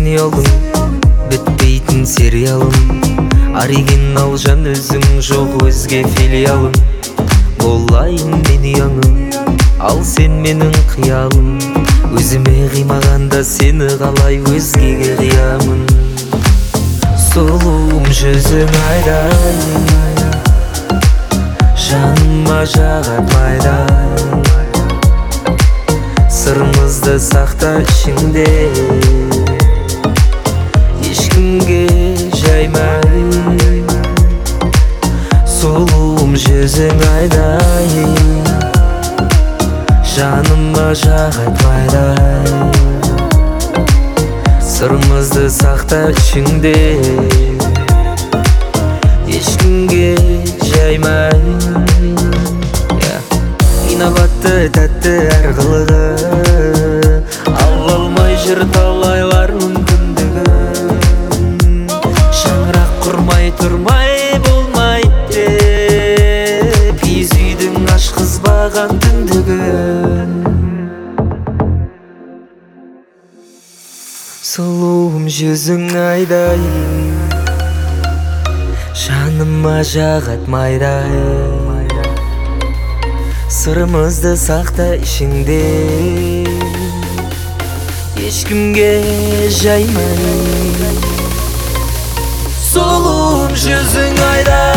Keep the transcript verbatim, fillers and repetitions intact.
жолың бітпейтін сериалым, оригинал жан өзің жоқ өзге филиалым. Болайын мен ұяңым, ал сен менің қиялым, өзіме қимағанда сені қалай өзгеге қиямын. Сұлуым жүзің айдай, жаныма жағат майдай, сырымызды сақта ішіңде, ешкімге жаймай. Сұлуым жүзің айдай, жаныма жағат майдай, сырымызды сақта ішіңде, ешкімге жаймай. Инабатты тәтті әр қылығы, ала алмай жүр талайлар мүмкіндігін. Шаңырақ құрмай тұрмай болмайды деп, киіз үйдің ашқызбаған түндігін. Сұлуым жүзің айдай, жаныма жағат майдай, сырымызды сақта ішіңде, ешкімге жаймай. Сұлуым жүзің айдай,